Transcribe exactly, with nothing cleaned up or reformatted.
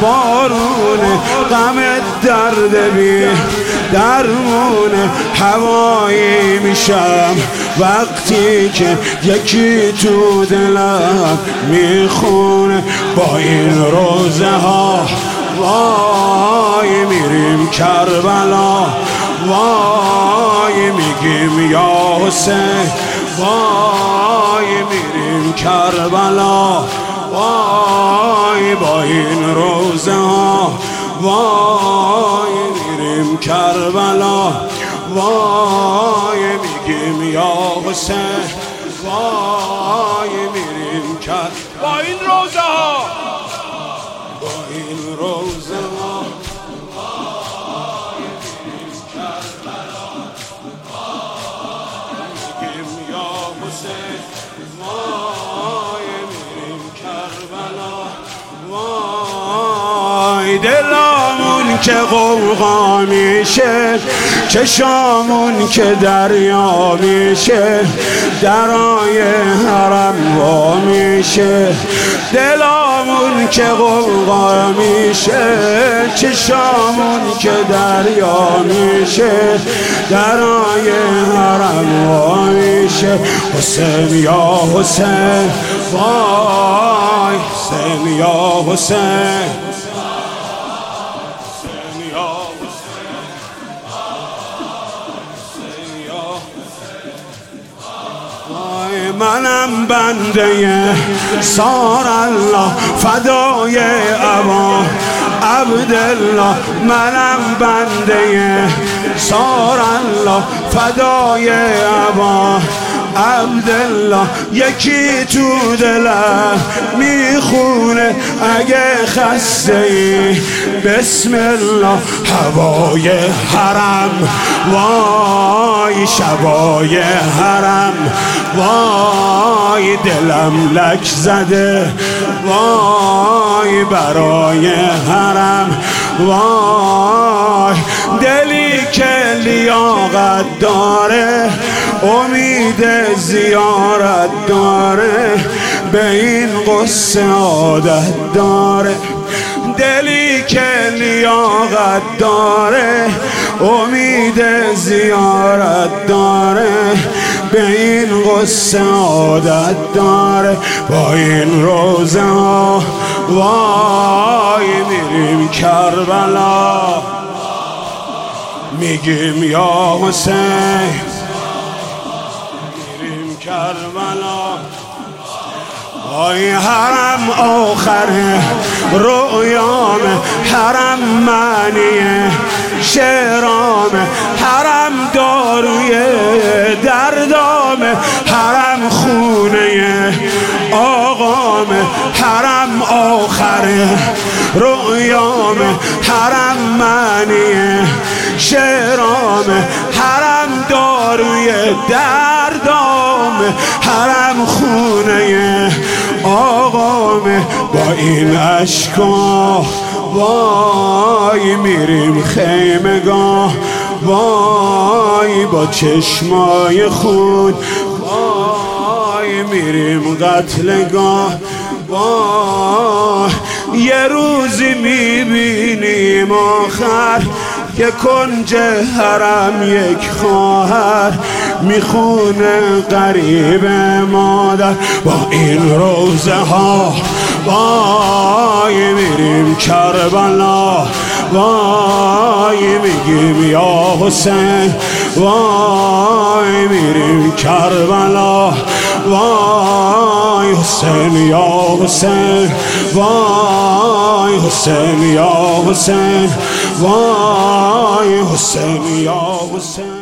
بارون غم درد بی درمون هوایی میشم وقتی که یکی تو دلم میخونه. با این روزه ها وای میریم کربلا، وای میگیم یا حسین، وای میریم کربلا، وای با این روزه ها وای میریم کربلا، وای میگیم یا حسین، وای میریم کربلا. با این روزه ها با این روزه ها وای میریم کربلا، میگیم یا حسین، وای میریم کربلا. وای دلامون که غوغا میشه، چشامون که دریا میشه، درای حرم وا میشه. دلامون که غوغا میشه، چشامون که دریا میشه، درای حرم وا میشه. حسین یا حسین، وای حسین یا حسین، منم بنده سار الله فدای ابا عبدالله، منم بنده سار الله فدای ابا عبدالله. یکی تو دلم میخونه اگه خسته ای بسم الله. هوای حرم وای شبای حرم، وای دلم لک زده وای برای حرم. وای دلی که لیاقت داره امید زیارت داره، به این قصه عادت داره. دلی که لیاقت داره امید زیارت داره، به این قصه عادت داره. با این روزه ها وای میریم کربلا، میگیم یا حسین، میریم کربلا. وای حرم آخره رویام، حرم معنیه شعرام، حرم داروی دردام، حرم خونه آقام، حرم آخره رویام، حرم معنیه شعرام، حرم داروی دردام، حرم خونه آقام. با این اشکا وای میریم خیمگاه، وای با چشمای خون وای میریم قتلگاه. وای یه روزی میبینیم آخر که کنج حرم یک خواهر میخونه غریب مادر. با این روزه ها وای میریم کربلا، وای میگیم یا حسین، وای میریم کربلا، وای حسین یا حسین، وای حسین یا حسین، وای حسین یا حسین.